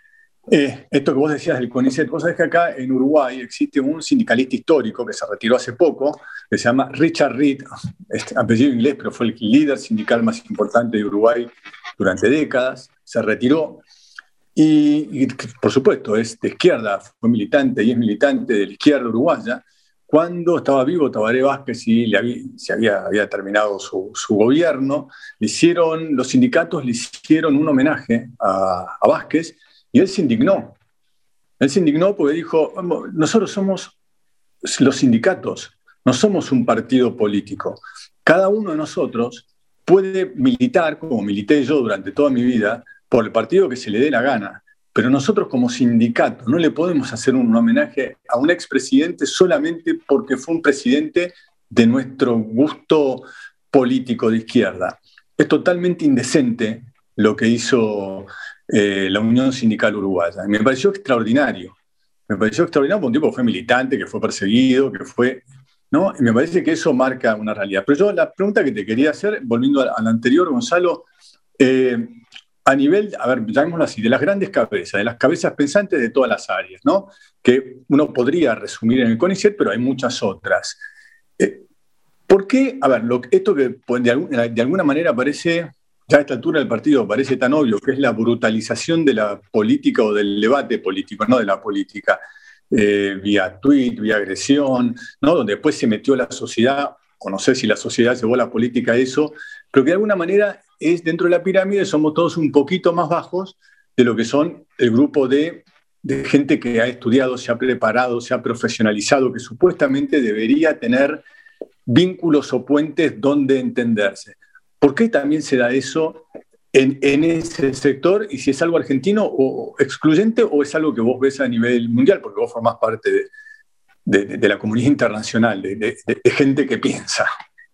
eh, esto que vos decías del CONICET, vos sabés que acá en Uruguay existe un sindicalista histórico que se retiró hace poco, que se llama Richard Reed, este apellido inglés, pero fue el líder sindical más importante de Uruguay durante décadas, se retiró y, y, por supuesto, es de izquierda, fue militante y es militante de la izquierda uruguaya. Cuando estaba vivo Tabaré Vázquez y le había, se había, había terminado su, su gobierno, le hicieron, los sindicatos le hicieron un homenaje a, a Vázquez y él se indignó. Él se indignó porque dijo, nosotros somos los sindicatos, no somos un partido político. Cada uno de nosotros puede militar, como milité yo durante toda mi vida, por el partido que se le dé la gana, pero nosotros como sindicato no le podemos hacer un homenaje a un expresidente solamente porque fue un presidente de nuestro gusto político de izquierda. Es totalmente indecente lo que hizo eh, la Unión Sindical Uruguaya. Me pareció extraordinario. Me pareció extraordinario porque un tipo que fue militante, que fue perseguido, que fue... ¿no? Y me parece que eso marca una realidad. Pero yo la pregunta que te quería hacer, volviendo a la anterior, Gonzalo, eh, a nivel, a ver, llamémoslo así, de las grandes cabezas, de las cabezas pensantes de todas las áreas, ¿no? Que uno podría resumir en el CONICET, pero hay muchas otras. Eh, ¿Por qué? A ver, lo, esto que de alguna, de alguna manera parece, ya a esta altura del partido parece tan obvio, que es la brutalización de la política o del debate político, no de la política. Eh, vía tweet, vía agresión, ¿no? Donde después se metió la sociedad, o no sé si la sociedad llevó la política a eso, pero que de alguna manera es dentro de la pirámide, somos todos un poquito más bajos de lo que son el grupo de, de gente que ha estudiado, se ha preparado, se ha profesionalizado, que supuestamente debería tener vínculos o puentes donde entenderse. ¿Por qué también se da eso En, en ese sector, y si es algo argentino o excluyente o es algo que vos ves a nivel mundial, porque vos formás parte de, de, de la comunidad internacional, de, de, de gente que piensa?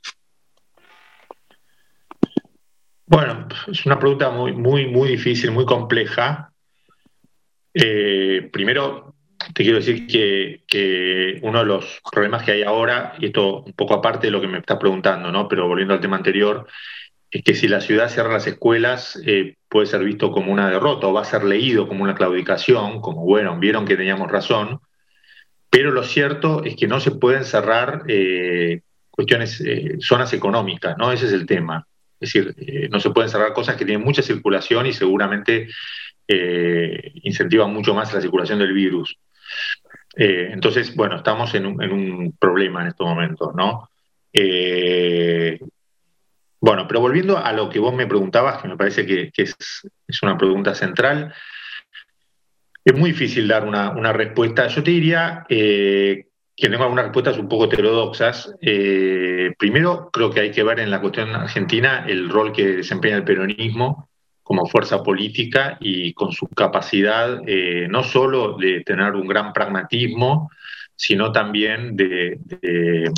Bueno, es una pregunta muy, muy, muy difícil, muy compleja. Eh, primero, te quiero decir que, que uno de los problemas que hay ahora, y esto un poco aparte de lo que me estás preguntando, ¿no? Pero volviendo al tema anterior, es que si la ciudad cierra las escuelas, eh, puede ser visto como una derrota o va a ser leído como una claudicación, como, bueno, vieron que teníamos razón, pero lo cierto es que no se pueden cerrar eh, cuestiones, eh, zonas económicas, ¿no? Ese es el tema. Es decir, eh, no se pueden cerrar cosas que tienen mucha circulación y seguramente eh, incentivan mucho más la circulación del virus. Eh, entonces, bueno, estamos en un, en un problema en estos momentos, ¿no? Eh, bueno, pero volviendo a lo que vos me preguntabas, que me parece que, que es, es una pregunta central, es muy difícil dar una, una respuesta. Yo te diría eh, que tengo algunas respuestas un poco heterodoxas. Eh, primero, creo que hay que ver en la cuestión argentina el rol que desempeña el peronismo como fuerza política y con su capacidad eh, no solo de tener un gran pragmatismo, sino también de, de,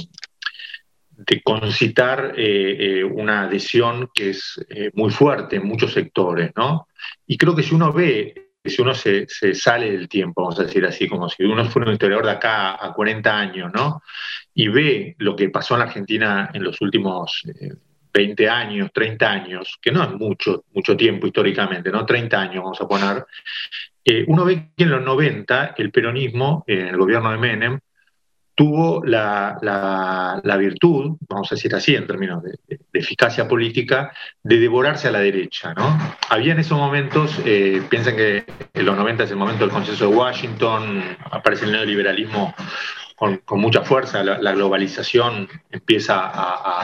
de concitar eh, eh, una adhesión que es eh, muy fuerte en muchos sectores, ¿no? Y creo que si uno ve, si uno se, se sale del tiempo, vamos a decir así, como si uno fuera un historiador de acá a cuarenta años, ¿no? Y ve lo que pasó en la Argentina en los últimos eh, veinte años, treinta años, que no es mucho, mucho tiempo históricamente, ¿no? treinta años vamos a poner, eh, uno ve que en los noventa el peronismo, en el gobierno de Menem, tuvo la, la, la virtud, vamos a decir así en términos de, de, de eficacia política, de devorarse a la derecha, ¿no? Había en esos momentos, eh, piensen que en los noventa es el momento del consenso de Washington, aparece el neoliberalismo con, con mucha fuerza, la, la globalización empieza a,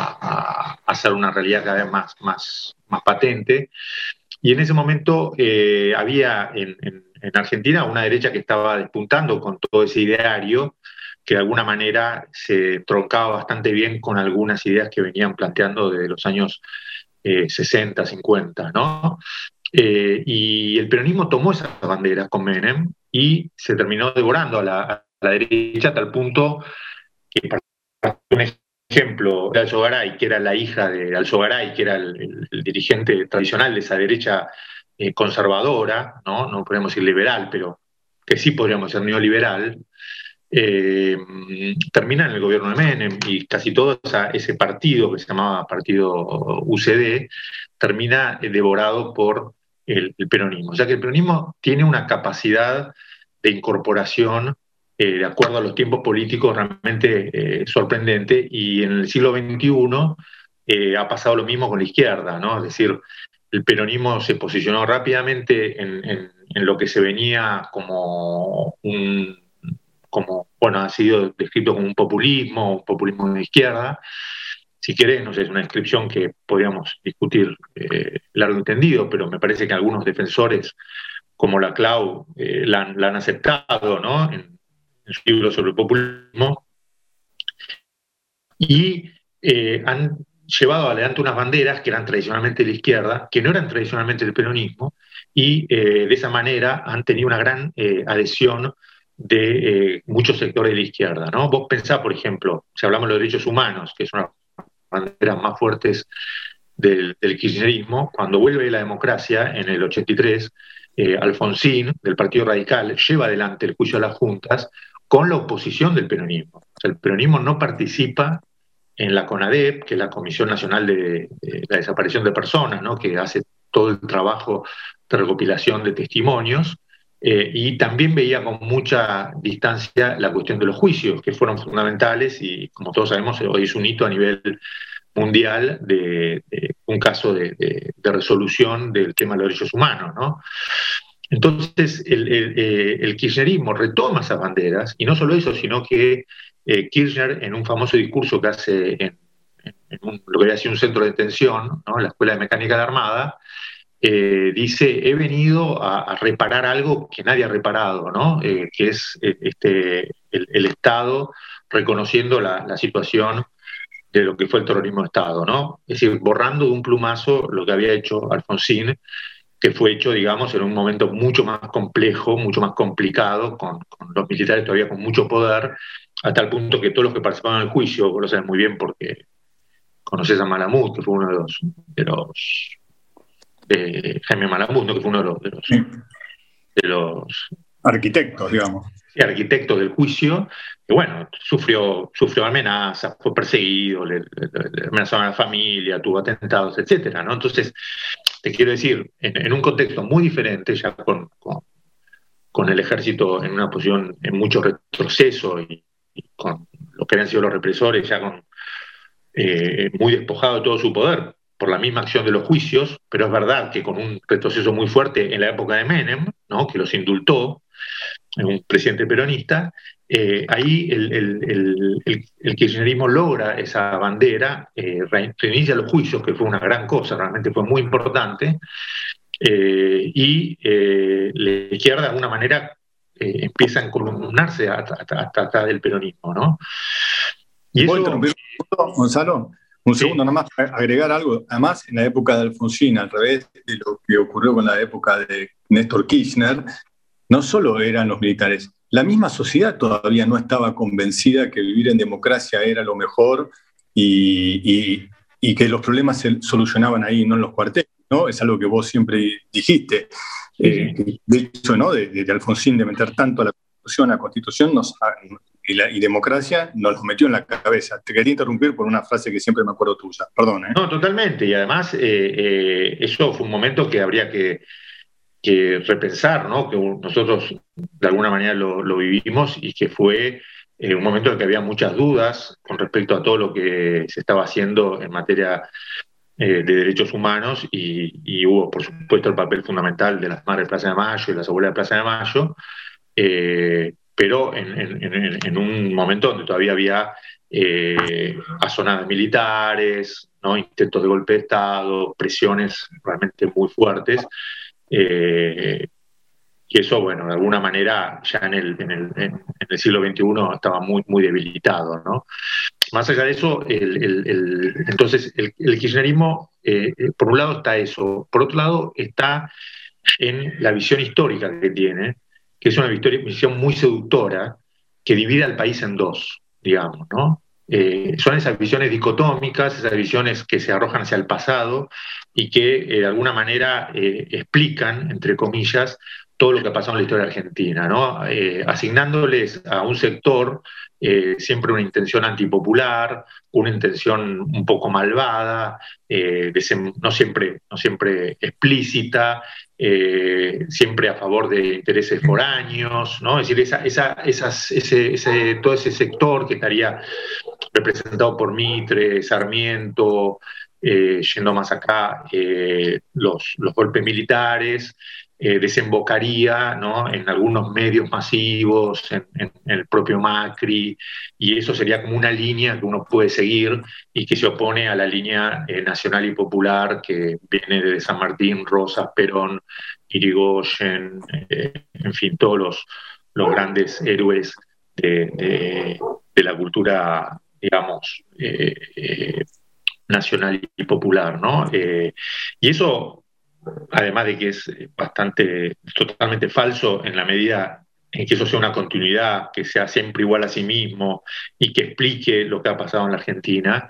a, a ser una realidad cada vez más, más, más patente, y en ese momento eh, había en, en, en Argentina una derecha que estaba despuntando con todo ese ideario, que de alguna manera se troncaba bastante bien con algunas ideas que venían planteando desde los años eh, sesenta, cincuenta, ¿no? Eh, y el peronismo tomó esas banderas con Menem y se terminó devorando a la, a la derecha a tal punto que, para un ejemplo, de Alzogaray, que era la hija de Alzogaray, que era el, el, el dirigente tradicional de esa derecha eh, conservadora, ¿no? No podemos decir liberal, pero que sí podríamos ser neoliberal, Eh, termina en el gobierno de Menem y casi todo esa, ese partido que se llamaba Partido U C D termina devorado por el, el peronismo. O sea que el peronismo tiene una capacidad de incorporación eh, de acuerdo a los tiempos políticos realmente eh, sorprendente, y en el siglo veintiuno eh, ha pasado lo mismo con la izquierda, ¿no? Es decir, el peronismo se posicionó rápidamente en, en, en lo que se venía como un como, bueno, ha sido descrito como un populismo, un populismo de izquierda. Si querés, no sé, es una descripción que podríamos discutir eh, largo y tendido, pero me parece que algunos defensores, como la Clau, eh, la, la han aceptado, ¿no? En, en su libro sobre el populismo, y eh, han llevado adelante unas banderas que eran tradicionalmente de la izquierda, que no eran tradicionalmente del peronismo, y eh, de esa manera han tenido una gran eh, adhesión de eh, muchos sectores de la izquierda, ¿no? Vos pensá, por ejemplo, si hablamos de los derechos humanos, que es una de las banderas más fuertes del, del kirchnerismo, cuando vuelve la democracia en el ochenta y tres, eh, Alfonsín, del Partido Radical, lleva adelante el juicio a las juntas con la oposición del peronismo. O sea, el peronismo no participa en la CONADEP, que es la Comisión Nacional de, de la Desaparición de Personas, ¿no? Que hace todo el trabajo de recopilación de testimonios. Eh, y también veía con mucha distancia la cuestión de los juicios, que fueron fundamentales y, como todos sabemos, hoy es un hito a nivel mundial de, de un caso de, de, de resolución del tema de los derechos humanos, ¿no? Entonces, el, el, el kirchnerismo retoma esas banderas, y no solo eso, sino que eh, Kirchner, en un famoso discurso que hace en, en un, lo que había sido un centro de detención, ¿no? En la Escuela de Mecánica de la Armada, Eh, dice, he venido a, a reparar algo que nadie ha reparado, ¿no? Eh, que es eh, este, el, el Estado reconociendo la, la situación de lo que fue el terrorismo de Estado, ¿no? Es decir, borrando de un plumazo lo que había hecho Alfonsín, que fue hecho, digamos, en un momento mucho más complejo, mucho más complicado, con, con los militares todavía con mucho poder, a tal punto que todos los que participaban en el juicio, vos lo sabés muy bien porque conocés a Malamud, que fue uno de los... De los de Jaime Malamud, ¿no? Que fue uno de los, de los, sí. de los arquitectos, digamos. arquitecto del juicio, que bueno, sufrió, sufrió amenazas, fue perseguido, le, le, le amenazaron a la familia, tuvo atentados, etcétera, ¿no? Entonces, te quiero decir, en, en un contexto muy diferente, ya con, con, con el ejército en una posición en mucho retroceso y, y con lo que habían sido los represores ya con, eh, muy despojado de todo su poder por la misma acción de los juicios, pero es verdad que con un retroceso muy fuerte en la época de Menem, ¿no? Que los indultó, un presidente peronista, eh, ahí el, el, el, el, el kirchnerismo logra esa bandera, eh, reinicia los juicios, que fue una gran cosa, realmente fue muy importante, eh, y eh, la izquierda de alguna manera eh, empieza a encolumnarse hasta, hasta, hasta atrás del peronismo, ¿no? Y ¿Puedo eso, interrumpir un segundo, Gonzalo? Un sí. segundo, nada más, agregar algo. Además, en la época de Alfonsín, al revés de lo que ocurrió con la época de Néstor Kirchner, no solo eran los militares, la misma sociedad todavía no estaba convencida que vivir en democracia era lo mejor y, y, y que los problemas se solucionaban ahí, no en los cuarteles, ¿no? Es algo que vos siempre dijiste. Eh, de hecho, ¿no? de, de Alfonsín, de meter tanto a la Constitución, a la Constitución nos, a, y, la, y democracia, nos lo metió en la cabeza. Te quería interrumpir por una frase que siempre me acuerdo tuya. Perdón, ¿eh? No, totalmente. Y además, eh, eh, eso fue un momento que habría que que repensar, ¿no? Que nosotros de alguna manera lo, lo vivimos y que fue eh, un momento en que había muchas dudas con respecto a todo lo que se estaba haciendo en materia eh, de derechos humanos y, y hubo, por supuesto, el papel fundamental de las madres de Plaza de Mayo y las abuelas de Plaza de Mayo, eh, pero en, en, en un momento donde todavía había eh, azonadas militares, ¿no? Intentos de golpe de Estado, presiones realmente muy fuertes. Eh, y eso, bueno, de alguna manera ya en el, en el, en el siglo veintiuno estaba muy, muy debilitado, ¿no? Más allá de eso, el, el, el, entonces el, el kirchnerismo, eh, por un lado está eso, por otro lado está en la visión histórica que tiene, que es una visión muy seductora, que divide al país en dos, digamos, ¿no? Eh, son esas visiones dicotómicas, esas visiones que se arrojan hacia el pasado y que eh, de alguna manera eh, explican, entre comillas, todo lo que ha pasado en la historia argentina, ¿no? Eh, asignándoles a un sector eh, siempre una intención antipopular, una intención un poco malvada, eh, no, siempre, no siempre explícita, eh, siempre a favor de intereses foráneos, ¿no? Es decir, esa, esa, esas, ese, ese, todo ese sector que estaría representado por Mitre, Sarmiento, eh, yendo más acá, eh, los, los golpes militares, eh, desembocaría, ¿no? En algunos medios masivos, en, en, en el propio Macri, y eso sería como una línea que uno puede seguir y que se opone a la línea eh, nacional y popular que viene de San Martín, Rosas, Perón, Irigoyen, eh, en fin, todos los, los grandes héroes de, de, de la cultura, digamos, eh, eh, nacional y popular, ¿no? Eh, y eso, además de que es bastante, totalmente falso en la medida en que eso sea una continuidad, que sea siempre igual a sí mismo y que explique lo que ha pasado en la Argentina,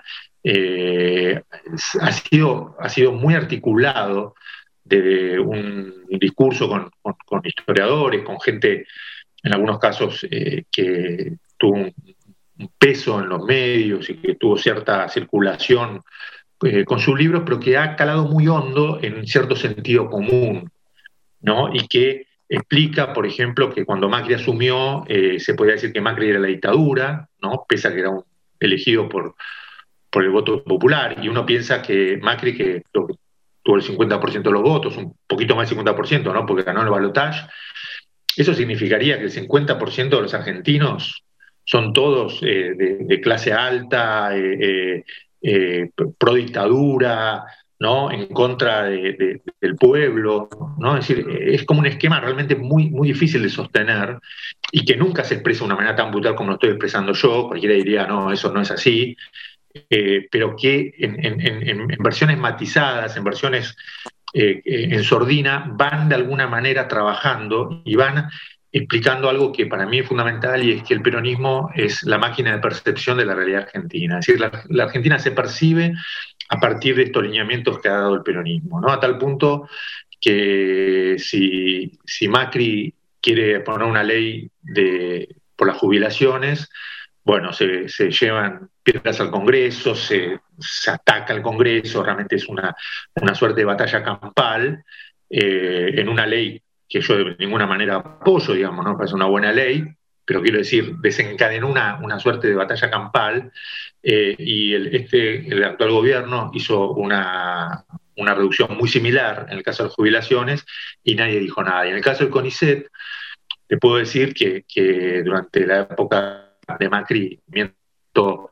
eh, ha sido, ha sido muy articulado de un discurso con, con, con historiadores, con gente, en algunos casos, eh, que tuvo un, un peso en los medios y que tuvo cierta circulación eh, con sus libros, pero que ha calado muy hondo en cierto sentido común, ¿no? Y que explica, por ejemplo, que cuando Macri asumió, eh, se podía decir que Macri era la dictadura, ¿no? Pese a que era un, elegido por, por el voto popular, y uno piensa que Macri, que tuvo el cincuenta por ciento de los votos, un poquito más del cincuenta por ciento, ¿no? Porque ganó el balotaje, eso significaría que el cincuenta por ciento de los argentinos son todos eh, de, de clase alta, eh, eh, eh, pro dictadura, ¿no? En contra de, de, del pueblo, ¿no? Es decir, es como un esquema realmente muy, muy difícil de sostener y que nunca se expresa de una manera tan brutal como lo estoy expresando yo. Cualquiera diría, no, eso no es así, eh, pero que en, en, en, en versiones matizadas, en versiones eh, en sordina, van de alguna manera trabajando y van explicando algo que para mí es fundamental, y es que el peronismo es la máquina de percepción de la realidad argentina. Es decir, la, la Argentina se percibe a partir de estos lineamientos que ha dado el peronismo, ¿no? A tal punto que si, si Macri quiere poner una ley de, por las jubilaciones. Bueno, se, se llevan piedras al Congreso, se, se ataca al Congreso, realmente es una, una suerte de batalla campal eh, en una ley que yo de ninguna manera apoyo, digamos, no me parece una buena ley, pero quiero decir, desencadenó una, una suerte de batalla campal eh, y el, este, el actual gobierno hizo una, una reducción muy similar en el caso de las jubilaciones y nadie dijo nada. Y en el caso del CONICET, te puedo decir que, que durante la época de Macri, movimiento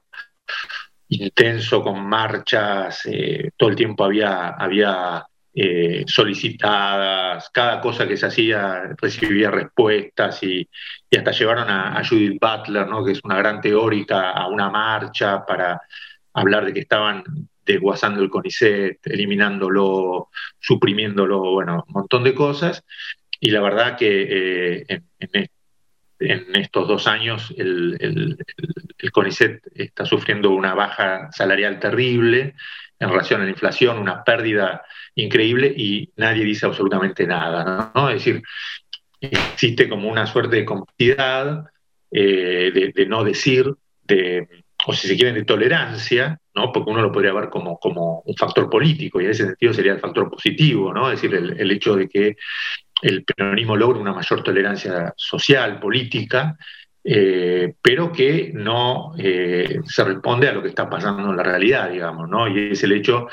intenso con marchas, eh, todo el tiempo había, había eh, solicitadas, cada cosa que se hacía recibía respuestas y, y hasta llevaron a, a Judith Butler, ¿no?, que es una gran teórica, a una marcha para hablar de que estaban desguazando el CONICET, eliminándolo, suprimiéndolo, bueno, un montón de cosas. Y la verdad que eh, en, en en estos dos años el, el, el CONICET está sufriendo una baja salarial terrible en relación a la inflación, una pérdida increíble y nadie dice absolutamente nada, ¿no? Es decir, existe como una suerte de complicidad, eh, de, de no decir, de, o si se quieren, de tolerancia, ¿no? Porque uno lo podría ver como, como un factor político y en ese sentido sería el factor positivo, ¿no? Es decir, el, el hecho de que el peronismo logra una mayor tolerancia social, política, eh, pero que no eh, se responde a lo que está pasando en la realidad, digamos, ¿no? Y es el hecho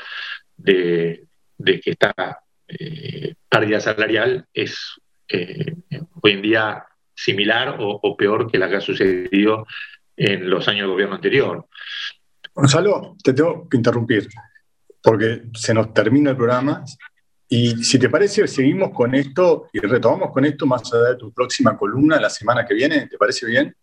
de, de que esta eh, pérdida salarial es eh, hoy en día similar o, o peor que la que ha sucedido en los años del gobierno anterior. Gonzalo, te tengo que interrumpir, porque se nos termina el programa. Y si te parece, seguimos con esto y retomamos con esto más allá de tu próxima columna la semana que viene. ¿Te parece bien?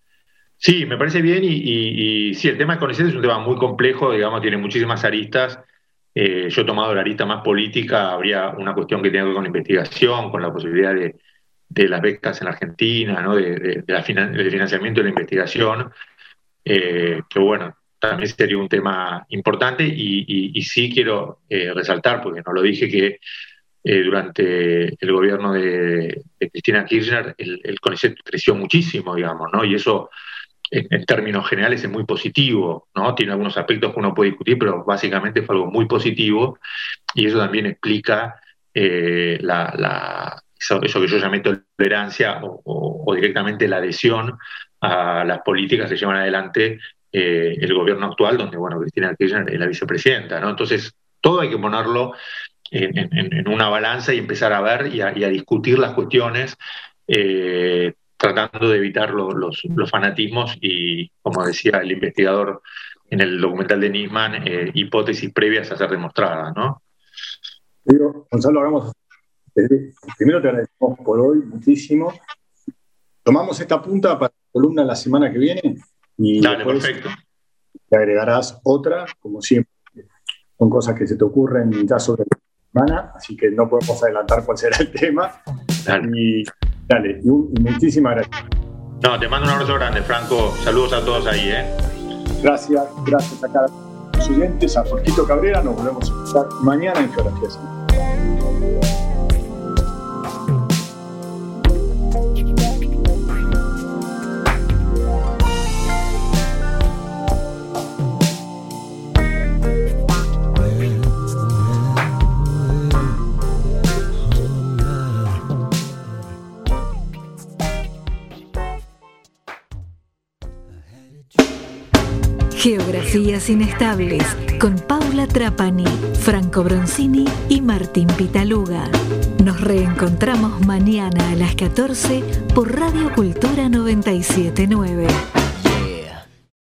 Sí, me parece bien y, y, y sí, el tema de CONICET es un tema muy complejo, digamos, tiene muchísimas aristas. Eh, yo he tomado la arista más política, habría una cuestión que tiene que ver con la investigación, con la posibilidad de, de las becas en la Argentina, ¿no? de, de, de la finan- del financiamiento de la investigación, eh, que bueno, también sería un tema importante y, y, y sí quiero eh, resaltar, porque no lo dije, que eh, durante el gobierno de, de Cristina Kirchner el, el CONICET creció muchísimo, digamos, ¿no? Y eso en, en términos generales es muy positivo, ¿no? Tiene algunos aspectos que uno puede discutir, pero básicamente fue algo muy positivo y eso también explica eh, la, la, eso, eso que yo llamé tolerancia o, o, o directamente la adhesión a las políticas que llevan adelante Eh, el gobierno actual, donde, bueno, Cristina Kirchner es la vicepresidenta, ¿no? Entonces, todo hay que ponerlo en, en, en una balanza y empezar a ver y a, y a discutir las cuestiones, eh, tratando de evitar lo, los, los fanatismos y, como decía el investigador en el documental de Nisman, eh, hipótesis previas a ser demostradas, ¿no? Digo, Gonzalo, hagamos. Primero te agradecemos por hoy muchísimo. Tomamos esta punta para la columna la semana que viene. Y dale, perfecto. Te agregarás otra, como siempre. Son cosas que se te ocurren ya sobre la semana, así que no podemos adelantar cuál será el tema. Dale. Y, dale, y, un, y muchísimas gracias. No, te mando un abrazo grande, Franco. Saludos a todos ahí, ¿eh? Gracias, gracias a cada uno de los oyentes, a Jorgito Cabrera. Nos volvemos a escuchar mañana en Geografía Simple. Geografías Inestables con Paula Trapani, Franco Bronzini y Martín Pitaluga. Nos reencontramos mañana a las catorce por Radio Cultura noventa y siete punto nueve.